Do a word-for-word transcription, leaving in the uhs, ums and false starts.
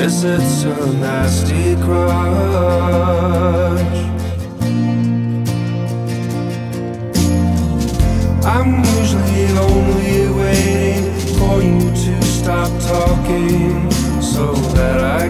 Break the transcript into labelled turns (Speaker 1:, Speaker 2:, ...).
Speaker 1: Guess it's a nasty crush. I'm usually only waiting for you to stop talking so that I